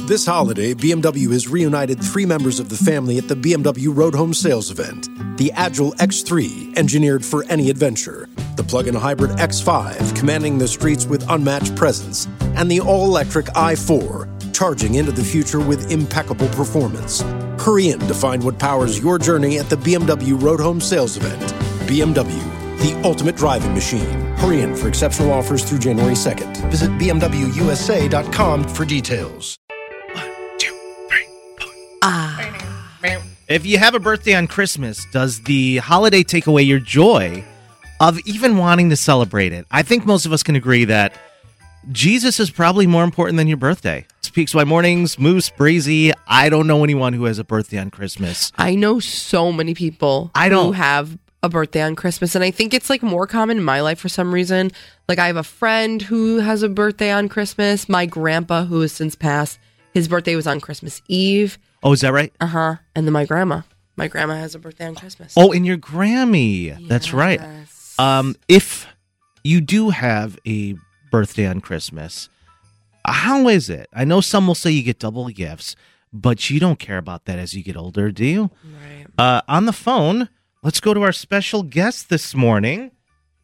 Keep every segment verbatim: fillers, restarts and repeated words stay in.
This holiday, B M W has reunited three members of the family at the B M W Road Home Sales event. The Agile X three, engineered for any adventure. The plug-in hybrid X five, commanding the streets with unmatched presence. And the all-electric i four, charging into the future with impeccable performance. Hurry in to find what powers your journey at the B M W Road Home Sales event. B M W, the ultimate driving machine. Hurry in for exceptional offers through January second. Visit b m w u s a dot com for details. If you have a birthday on Christmas, does the holiday take away your joy of even wanting to celebrate it? I think most of us can agree that Jesus is probably more important than your birthday. It's P X Y Mornings, Moose, Breezy. I don't know anyone who has a birthday on Christmas. I know so many people I don't. who have a birthday on Christmas, and I think it's like more common in my life for some reason. Like I have a friend who has a birthday on Christmas. My grandpa, who has since passed, his birthday was on Christmas Eve. Oh, is that right? Uh-huh. And then my grandma. My grandma has a birthday on Christmas. Oh, and your Grammy. Yes. That's right. Um, if you do have a birthday on Christmas, how is it? I know some will say you get double gifts, but you don't care about that as you get older, do you? Right. Uh, on the phone, let's go to our special guest this morning.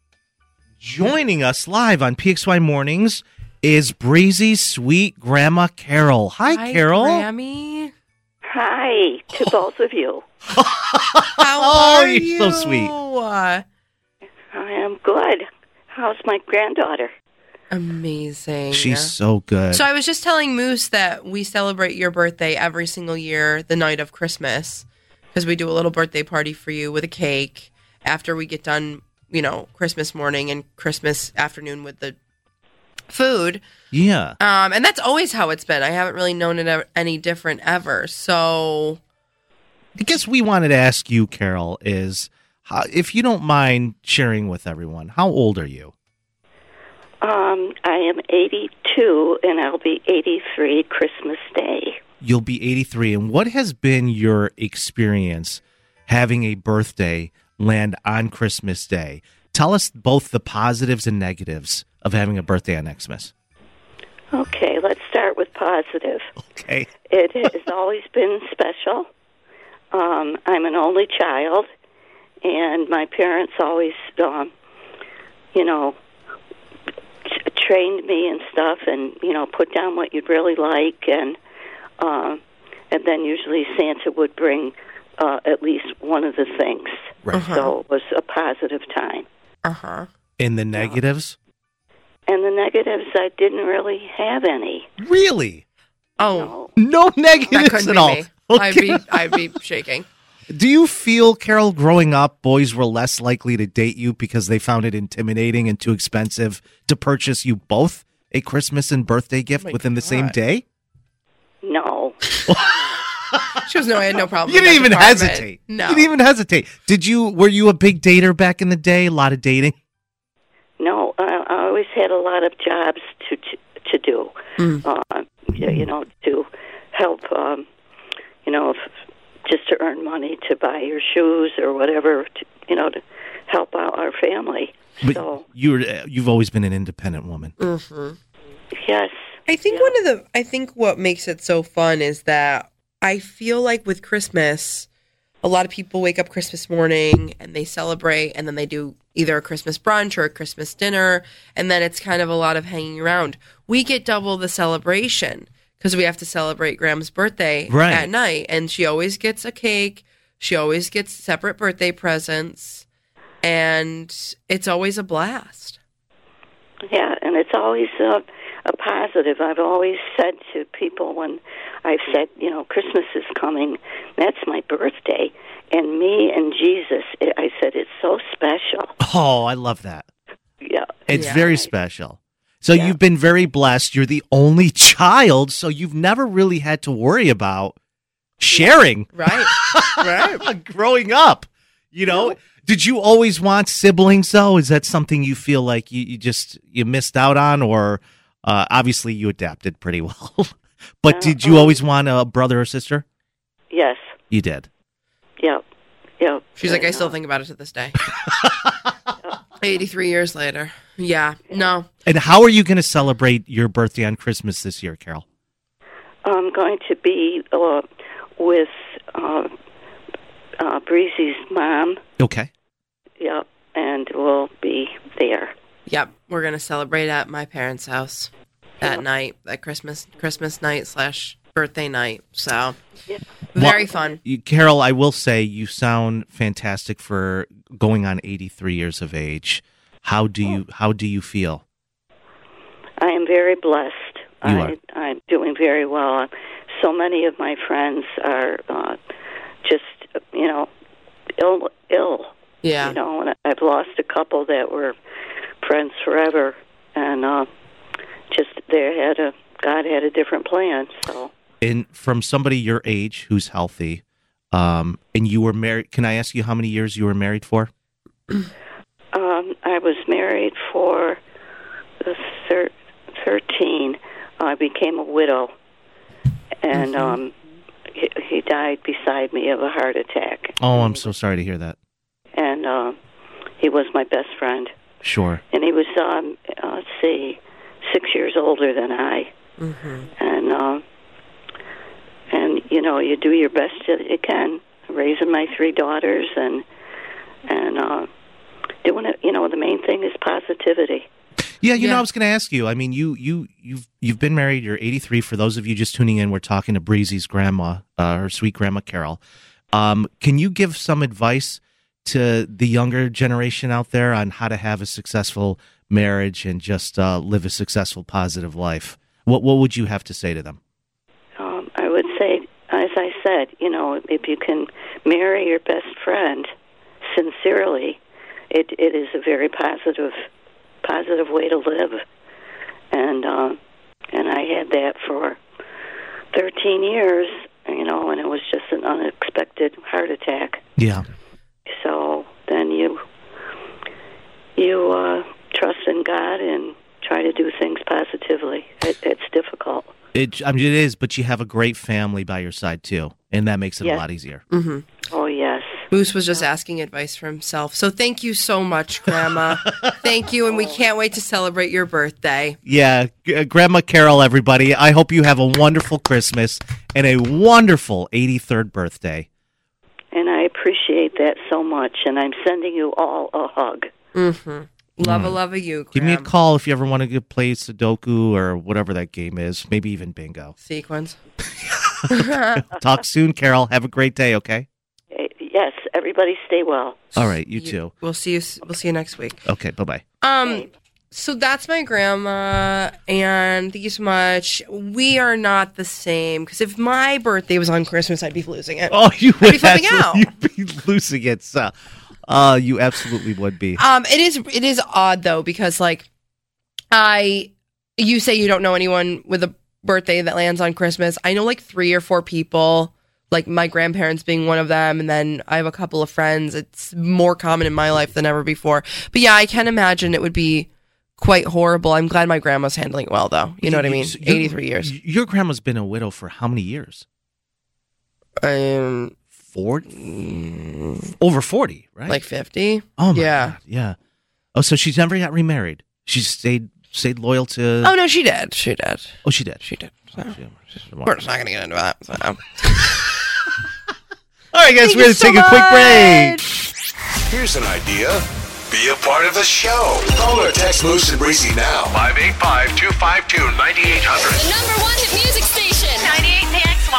Joining us live on P X Y Mornings is Breezy's sweet grandma, Carol. Hi, Hi Carol. Grammy. Hi to both of you. How Oh, are you're you? so sweet. I am good. How's my granddaughter? Amazing. She's so good. So I was just telling Moose that we celebrate your birthday every single year, the night of Christmas, because we do a little birthday party for you with a cake after we get done, you know, Christmas morning and Christmas afternoon with the food. Yeah. Um, and that's always how it's been. I haven't really known it ever, any different ever. So I guess we wanted to ask you, Carol, is how, if you don't mind sharing with everyone, how old are you? Um, I am eighty-two, and I'll be eighty-three Christmas Day. You'll be eighty-three. And what has been your experience having a birthday land on Christmas Day? Tell us both the positives and negatives of having a birthday on Xmas. Okay, let's start with positive. Okay. It has always been special. Um, I'm an only child, and my parents always, um, you know, t- trained me and stuff, and you know, put down what you'd really like, and um, and then usually Santa would bring uh, at least one of the things. Right. Uh-huh. So it was a positive time. Uh-huh. And the negatives? And the negatives, I didn't really have any. Really? Oh, No. No that negatives couldn't at be all. me. Okay. I'd be, I'd be shaking. Do you feel, Carol, growing up, boys were less likely to date you because they found it intimidating and too expensive to purchase you both a Christmas and birthday gift Oh my within the same God. day? No. She goes, no, I had no problem. You with didn't that even department. hesitate. No. You didn't even hesitate. Did you? Were you a big dater back in the day? A lot of dating? No, I, I always had a lot of jobs to to, to do. Mm. Uh, you you know, to help, um, you know, if, just to earn money to buy your shoes or whatever, to, you know, to help out our family. But So, you're you've always been an independent woman. Mm-hmm. yes. I think one of the, I think what makes it so fun is that I feel like with Christmas, a lot of people wake up Christmas morning and they celebrate, and then they do either a Christmas brunch or a Christmas dinner, and then it's kind of a lot of hanging around. We get double the celebration because we have to celebrate Graham's birthday Right. at night, and she always gets a cake. She always gets separate birthday presents, and it's always a blast. Yeah, and it's always a, a positive. I've always said to people when I've said, you know, Christmas is coming, that's my birthday, and me and Jesus, I said, it's so special. Oh, I love that. Yeah. It's Yeah. very special. So Yeah. you've been very blessed. You're the only child, so you've never really had to worry about sharing. Right, right. Growing up, you know, No. did you always want siblings though? Is that something you feel like you, you just you missed out on, or uh, obviously you adapted pretty well? But Uh, did you um, always want a brother or sister? Yes. You did. Yep. Yep. She's like, I And, still uh, think about it to this day. eighty-three years later. Yeah, no. And how are you going to celebrate your birthday on Christmas this year, Carol? I'm going to be uh, with uh, uh, Breezy's mom. Okay. Yep, and we'll be there. Yep, we're gonna celebrate at my parents' house that Yep. night, that Christmas Christmas night slash birthday night. So Yep. very Well, fun. you- Carol, I will say you sound fantastic for going on eighty-three years of age. How do you how do you feel? I am very blessed. You I, are. I'm doing very well. So many of my friends are uh, just, you know, ill. ill. Yeah. You know, and I've lost a couple that were friends forever, and uh, just they had a God had a different plan. So, And from somebody your age who's healthy, um, and you were married. Can I ask you how many years you were married for? um, I was married for the thir- thirteen. I became a widow, and Mm-hmm. um, he, he died beside me of a heart attack. Oh, I'm so sorry to hear that. And uh, he was my best friend. Sure. And he was, um, uh, let's see, six years older than I. Mm-hmm. And, uh, and you know, you do your best that you can, raising my three daughters and, and uh, doing it, you know, the main thing is positivity. Yeah, you know, Yeah. I was going to ask you. I mean, you you you've you've been married. You're eighty-three. For those of you just tuning in, we're talking to Breezy's grandma, uh, her sweet grandma Carol. Um, can you give some advice to the younger generation out there on how to have a successful marriage and just uh, live a successful, positive life? What what would you have to say to them? Um, I would say, as I said, you know, if you can marry your best friend sincerely, it it is a very positive positive way to live. And uh, and I had that for thirteen years, you know, and it was just an unexpected heart attack. Yeah. So then you you uh, trust in God and try to do things positively. It, it's difficult. It, I mean, it is, but you have a great family by your side too, and that makes it Yes. a lot easier. Mm-hmm. Oh, yes. Moose was just asking advice for himself. So thank you so much, Grandma. Thank you, and we can't wait to celebrate your birthday. Yeah, G- Grandma Carol, everybody. I hope you have a wonderful Christmas and a wonderful eighty-third birthday. And I appreciate that so much, and I'm sending you all a hug. Mm-hmm. Love a love of you, Grandma. Give me a call if you ever want to go play Sudoku or whatever that game is, maybe even bingo. Sequence. Talk soon, Carol. Have a great day, okay? Eh, Yes, everybody stay well. All right, you too. We'll see you. We'll see you next week. Okay, bye-bye. Um. Okay. So that's my grandma, and thank you so much. We are not the same, because if my birthday was on Christmas, I'd be losing it. Oh, you be would flipping out. absolutely you'd be losing it. So, uh, you absolutely would be. Um, it is it is odd though, because like I, you say you don't know anyone with a birthday that lands on Christmas. I know like three or four people, like my grandparents being one of them, and then I have a couple of friends. It's more common in my life than ever before. But yeah, I can imagine it would be quite horrible. I'm glad my grandma's handling it well, though. You know what I mean? So your- eighty-three years. Your grandma's been a widow for how many years? Um, forty? Over forty, right? like fifty. oh my yeah. God, yeah. Oh, so she's never got remarried. She stayed stayed loyal to. Oh no, she did. She did. Oh, she did. She did. So. Oh, she- We're just not going to get into that. So. All right, guys, Thank we're going you to take so a quick break. much. Here's an idea. Be a part of the show. Call or text Moose and Breezy now. five eight five, two five two, nine eight zero zero. The number one hit music station. ninety-eight K X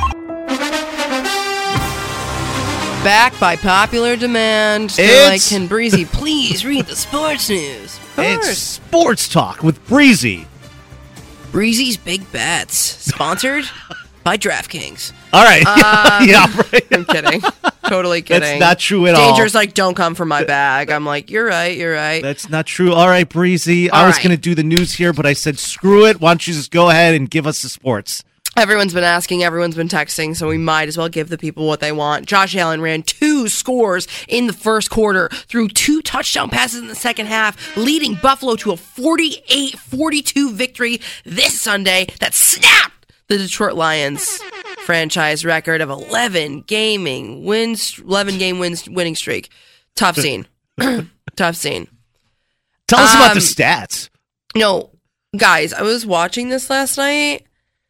Y. Back by popular demand. They're like, It's- can Breezy please read the sports news? Of It's course. Sports Talk with Breezy. Breezy's Big Bets. Sponsored by DraftKings. All right. Um, yeah, right. I'm kidding. Totally kidding. That's not true at all. Danger's like, don't come for my bag. I'm like, you're right, you're right. That's not true. All right, Breezy. I All was right. going to do the news here, but I said, screw it. Why don't you just go ahead and give us the sports? Everyone's been asking, everyone's been texting, so we might as well give the people what they want. Josh Allen ran two scores in the first quarter, threw two touchdown passes in the second half, leading Buffalo to a forty-eight forty-two victory this Sunday that snapped the Detroit Lions franchise record of eleven gaming wins, eleven game wins winning streak. Tough scene. Tough scene. Tell us about the Um, stats. No, guys, I was watching this last night,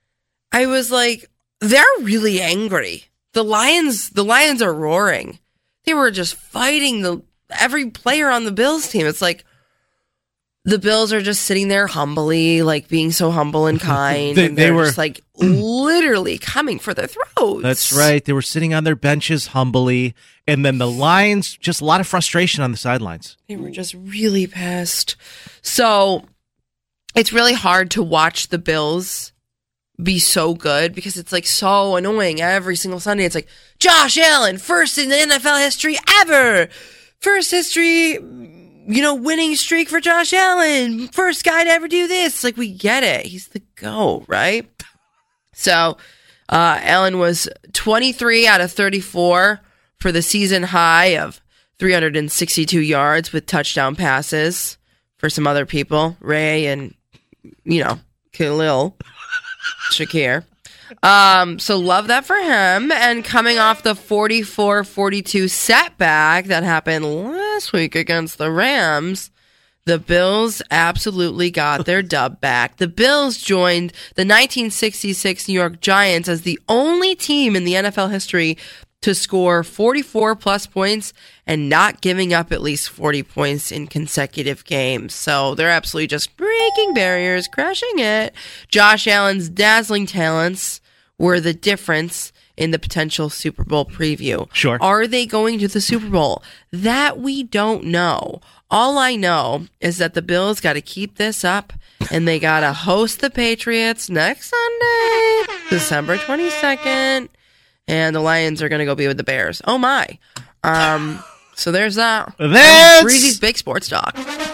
I was like, they're really angry. The Lions, the Lions are roaring. They were just fighting the every player on the Bills team. It's like the Bills are just sitting there humbly, like being so humble and kind. they, and they they're were just like literally coming for their throats. That's right. They were sitting on their benches humbly. And then the Lions, just a lot of frustration on the sidelines. They were just really pissed. So it's really hard to watch the Bills be so good because it's like so annoying every single Sunday. It's like Josh Allen, first in the N F L history ever. First history, you know, winning streak for Josh Allen. First guy to ever do this. It's like, we get it. He's the GOAT, right? So, uh, Allen was twenty-three out of thirty-four for the season high of three hundred sixty-two yards with touchdown passes for some other people, Ray and, you know, Khalil Shakir. Um, so love that for him. And coming off the forty-four forty-two setback that happened last week against the Rams, the Bills absolutely got their dub back. The Bills joined the nineteen sixty-six New York Giants as the only team in the N F L history to score forty-four plus points and not giving up at least forty points in consecutive games. So they're absolutely just breaking barriers, crushing it. Josh Allen's dazzling talents were the difference in the potential Super Bowl preview. Sure. Are they going to the Super Bowl? That we don't know. All I know is that the Bills got to keep this up, and they got to host the Patriots next Sunday, December twenty-second. And the Lions are going to go be with the Bears. Oh, my. Um, so there's that. That's... Breezy's big sports talk.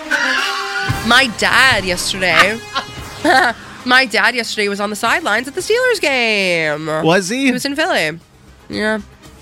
My dad yesterday... my dad yesterday was on the sidelines at the Steelers game. Was he? He was in Philly. Yeah.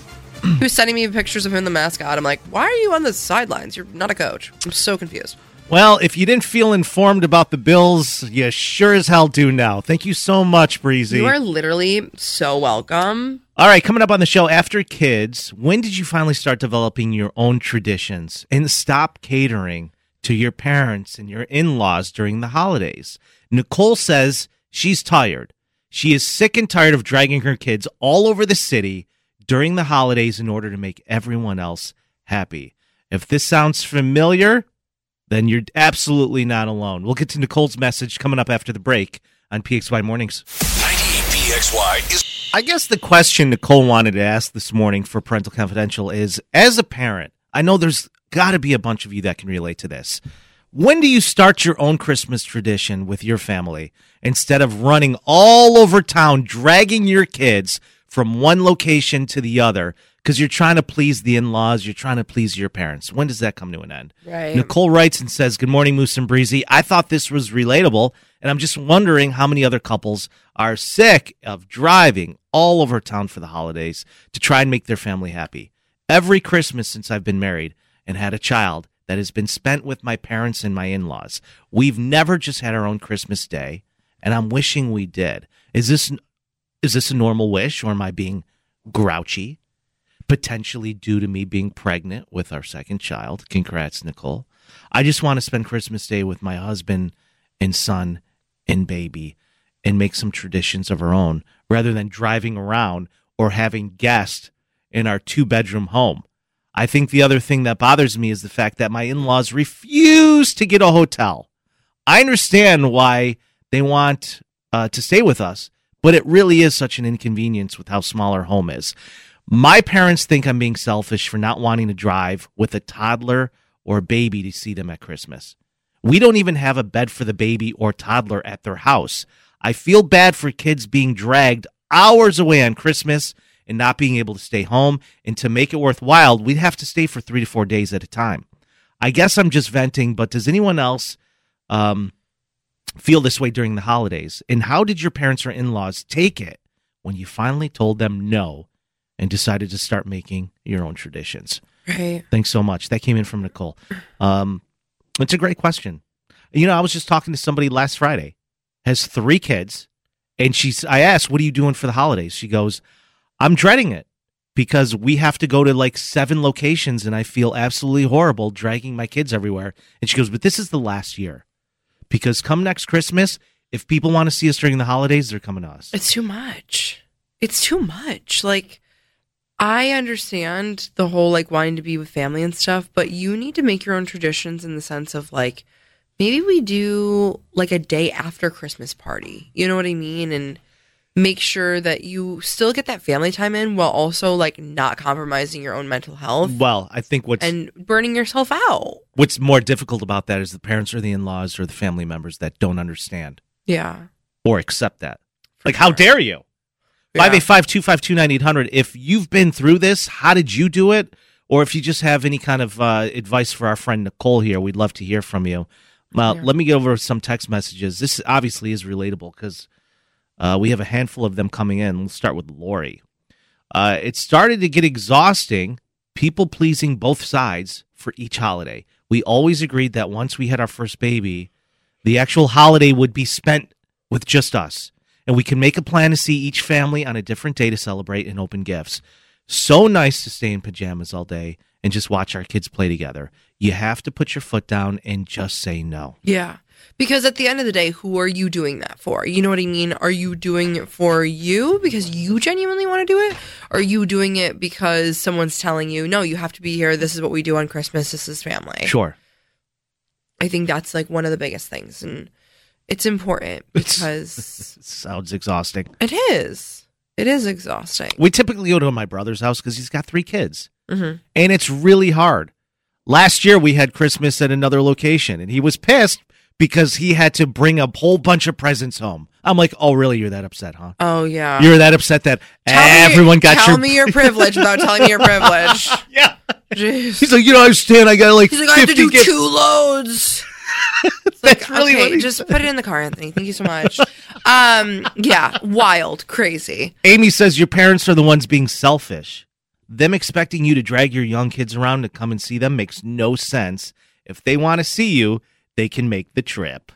He was sending me pictures of him, the mascot. I'm like, why are you on the sidelines? You're not a coach. I'm so confused. Well, if you didn't feel informed about the Bills, you sure as hell do now. Thank you so much, Breezy. You are literally so welcome. All right, coming up on the show, after kids, when did you finally start developing your own traditions and stop catering to your parents and your in-laws during the holidays? Nicole says she's tired. She is sick and tired of dragging her kids all over the city during the holidays in order to make everyone else happy. If this sounds familiar, then you're absolutely not alone. We'll get to Nicole's message coming up after the break on P X Y Mornings. ninety-eight P X Y is... I guess the question Nicole wanted to ask this morning for Parental Confidential is, as a parent, I know there's got to be a bunch of you that can relate to this. When do you start your own Christmas tradition with your family instead of running all over town, dragging your kids from one location to the other because you're trying to please the in-laws, you're trying to please your parents? When does that come to an end? Right. Nicole writes and says, good morning, Moose and Breezy. I thought this was relatable, and I'm just wondering how many other couples are sick of driving all over town for the holidays to try and make their family happy. Every Christmas since I've been married and had a child that has been spent with my parents and my in-laws, we've never just had our own Christmas day, and I'm wishing we did. Is this is this a normal wish, or am I being grouchy? Potentially due to me being pregnant with our second child. Congrats, Nicole. I just want to spend Christmas Day with my husband and son and baby and make some traditions of our own rather than driving around or having guests in our two-bedroom home. I think the other thing that bothers me is the fact that my in-laws refuse to get a hotel. I understand why they want uh, to stay with us, but it really is such an inconvenience with how small our home is. My parents think I'm being selfish for not wanting to drive with a toddler or a baby to see them at Christmas. We don't even have a bed for the baby or toddler at their house. I feel bad for kids being dragged hours away on Christmas and not being able to stay home. And to make it worthwhile, we'd have to stay for three to four days at a time. I guess I'm just venting, but does anyone else um, feel this way during the holidays? And how did your parents or in-laws take it when you finally told them no and decided to start making your own traditions? Right. Thanks so much. That came in from Nicole. Um, it's a great question. You know, I was just talking to somebody last Friday, has three kids, and she's. I asked, what are you doing for the holidays? She goes, I'm dreading it because we have to go to like seven locations, and I feel absolutely horrible dragging my kids everywhere. And she goes, but this is the last year because come next Christmas, If people want to see us during the holidays, they're coming to us. It's too much. It's too much. Like, I understand the whole like wanting to be with family and stuff, but you need to make your own traditions in the sense of like, maybe we do like a day after Christmas party. You know what I mean? And make sure that you still get that family time in while also like not compromising your own mental health. Well, I think what's and burning yourself out. What's more difficult about that is the parents or the in-laws or the family members that don't understand. Yeah. Or accept that. For like, sure. how dare you? Yeah. five eight five, two five two, nine eight hundred. If you've been through this, how did you do it? Or if you just have any kind of uh, advice for our friend Nicole here, we'd love to hear from you. Well, Yeah. let me get over some text messages. This obviously is relatable because uh, we have a handful of them coming in. Let's start with Lori. Uh, it started to get exhausting, people pleasing both sides for each holiday. We always agreed that once we had our first baby, the actual holiday would be spent with just us. And we can make a plan to see each family on a different day to celebrate and open gifts. So nice to stay in pajamas all day and just watch our kids play together. You have to put your foot down and just say no. Yeah. Because at the end of the day, who are you doing that for? You know what I mean? Are you doing it for you because you genuinely want to do it? Or are you doing it because someone's telling you, no, you have to be here. This is what we do on Christmas. This is family. Sure. I think that's like one of the biggest things. And it's important because It sounds exhausting. it is. It is exhausting. We typically go to my brother's house because he's got three kids. Mm-hmm. And it's really hard. Last year, we had Christmas at another location, and he was pissed because he had to bring a whole bunch of presents home. I'm like, oh, really? You're that upset, huh? Oh, yeah. You're that upset that Tell me- everyone got tell your... me your privilege without telling me your privilege. Yeah. Jeez. He's like, you don't understand. I got like He's like, I have to fifty do gifts. two loads. It's That's like, really okay, what he just said. put it in the car, Anthony. Thank you so much. um, yeah, wild, crazy. Amy says your parents are the ones being selfish. Them expecting you to drag your young kids around to come and see them makes no sense. If they want to see you, they can make the trip.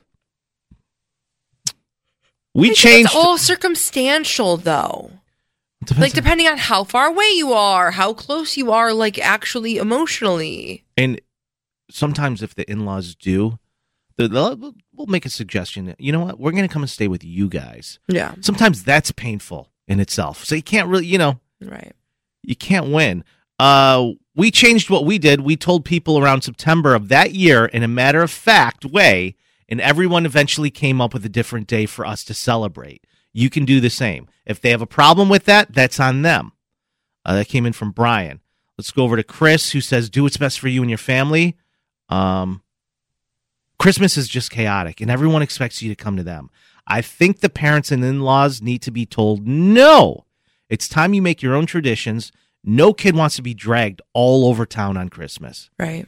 We I think changed. It's all circumstantial, though. Depends Like on- depending on how far away you are, how close you are, like actually emotionally. And sometimes if the in-laws do, they'll- they'll- we'll make a suggestion. You know what? We're going to come and stay with you guys. Yeah, Sometimes that's painful in itself. So you can't really, you know, right. you can't win. Uh, we changed what we did. We told people around September of that year in a matter of fact way, and everyone eventually came up with a different day for us to celebrate. You can do the same. If they have a problem with that, that's on them. Uh, that came in from Brian. Let's go over to Chris, who says, do what's best for you and your family. Um, Christmas is just chaotic, and everyone expects you to come to them. I think the parents and in-laws need to be told, no, it's time you make your own traditions. No kid wants to be dragged all over town on Christmas. Right.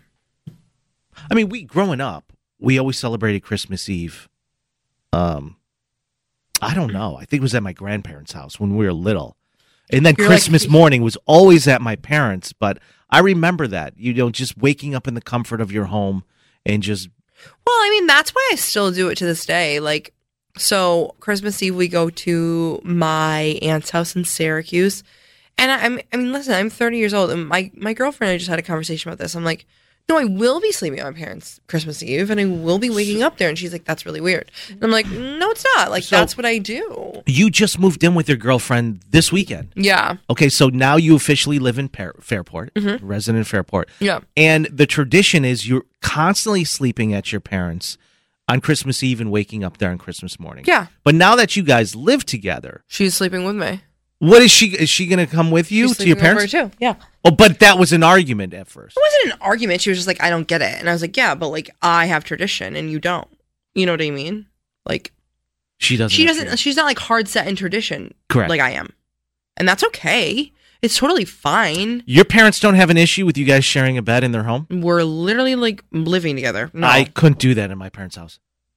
I mean, we growing up, we always celebrated Christmas Eve. Um, I don't know. I think it was at my grandparents' house when we were little. And then You're Christmas like- morning was always at my parents', but I remember that. You know, just waking up in the comfort of your home and just Well, I mean, that's why I still do it to this day. Like, so Christmas Eve, we go to my aunt's house in Syracuse. And I, I'm, I mean, listen, I'm thirty years old, and my, my girlfriend and I just had a conversation about this. I'm like, no, I will be sleeping at my parents' Christmas Eve, and I will be waking up there. And she's like, that's really weird. And I'm like, no, it's not. Like, So- that's what I do. you just moved in with your girlfriend this weekend. Yeah. Okay, so now you officially live in Par- Fairport, Mm-hmm. resident in Fairport. Yeah. And the tradition is you're constantly sleeping at your parents' on Christmas Eve and waking up there on Christmas morning. Yeah. But now that you guys live together, She's sleeping with me. what is she? Is she going to come with you She's to your sleeping with parents? her, too. Yeah. Oh, but that was an argument at first. It wasn't an argument. She was just like, I don't get it. And I was like, yeah, but like, I have tradition and you don't. You know what I mean? Like, She doesn't. she have doesn't, to. she's not like hard set in tradition. Correct. Like I am. And that's okay. It's totally fine. Your parents don't have an issue with you guys sharing a bed in their home? We're literally like living together. No. I couldn't do that in my parents' house.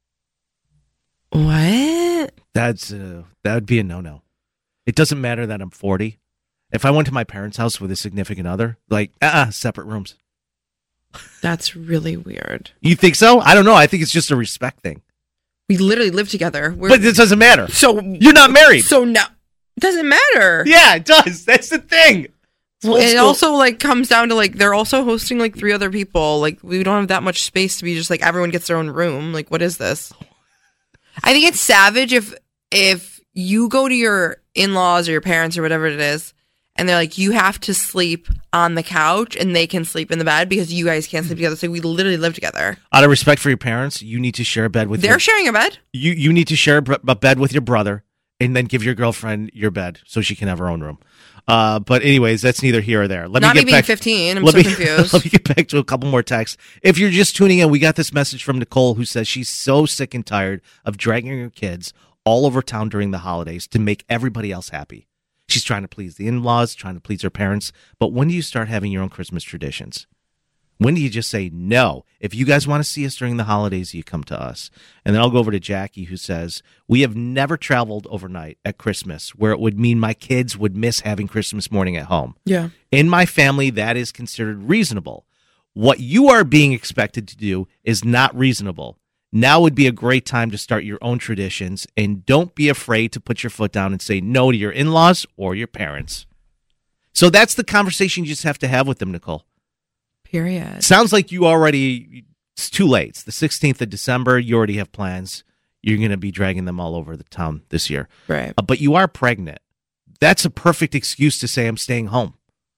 What? That's uh, that would be a no-no. It doesn't matter that I'm forty. If I went to my parents' house with a significant other, like, uh-uh, separate rooms. That's really weird. You think so? I don't know. I think it's just a respect thing. We literally live together. We're, But it doesn't matter. so You're not married. So no, it doesn't matter. Yeah, it does. That's the thing. It's Well, old it school. also like comes down to like they're also hosting like three other people. Like we don't have that much space to be just like everyone gets their own room. Like what is this? I think it's savage if if you go to your in-laws or your parents or whatever it is, and they're like, you have to sleep on the couch and they can sleep in the bed because you guys can't sleep together. So we literally live together. Out of respect for your parents, you need to share a bed with They're your, sharing a bed? You you need to share a b- a bed with your brother and then give your girlfriend your bed so she can have her own room. Uh, but anyways, that's neither here or there. Let Not me me get being back, fifteen. I'm let so me, confused. Let me get back to a couple more texts. If you're just tuning in, we got this message from Nicole who says she's so sick and tired of dragging her kids all over town during the holidays to make everybody else happy. She's trying to please the in-laws, trying to please her parents. But when do you start having your own Christmas traditions? When do you just say, no, if you guys want to see us during the holidays, you come to us? And then I'll go over to Jackie, who says, we have never traveled overnight at Christmas where it would mean my kids would miss having Christmas morning at home. Yeah. In my family, that is considered reasonable. What you are being expected to do is not reasonable. Now would be a great time to start your own traditions, and don't be afraid to put your foot down and say no to your in-laws or your parents. So that's the conversation you just have to have with them, Nicole. Period. Sounds like you already, it's too late. It's the sixteenth of December. You already have plans. You're going to be dragging them all over the town this year. Right. Uh, but you are pregnant. That's a perfect excuse to say I'm staying home.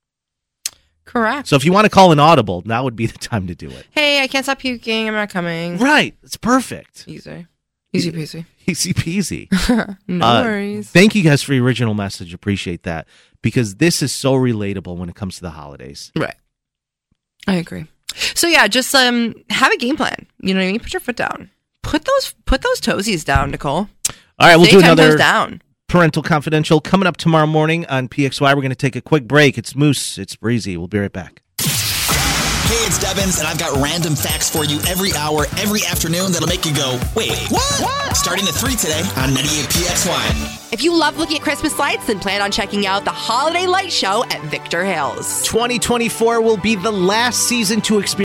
Correct. So if you want to call an audible, now would be the time to do it. Hey, I can't stop puking. I'm not coming. Right. It's perfect. Easy. Easy peasy. Easy peasy. No Uh, worries. Thank you guys for your original message. Appreciate that. Because this is so relatable when it comes to the holidays. Right. I agree. So yeah, just um have a game plan. You know what I mean? Put your foot down. Put those put those toesies down, Nicole. All right, we'll Stay do ten another toes down. Parental Confidential coming up tomorrow morning on P X Y. We're going to take a quick break. It's Moose. It's Breezy. We'll be right back. Hey, it's Devins, and I've got random facts for you every hour, every afternoon that'll make you go, wait, what? what? Starting at three today on ninety-eight P X Y. If you love looking at Christmas lights, then plan on checking out the Holiday Light Show at Victor Hills. twenty twenty-four will be the last season to experience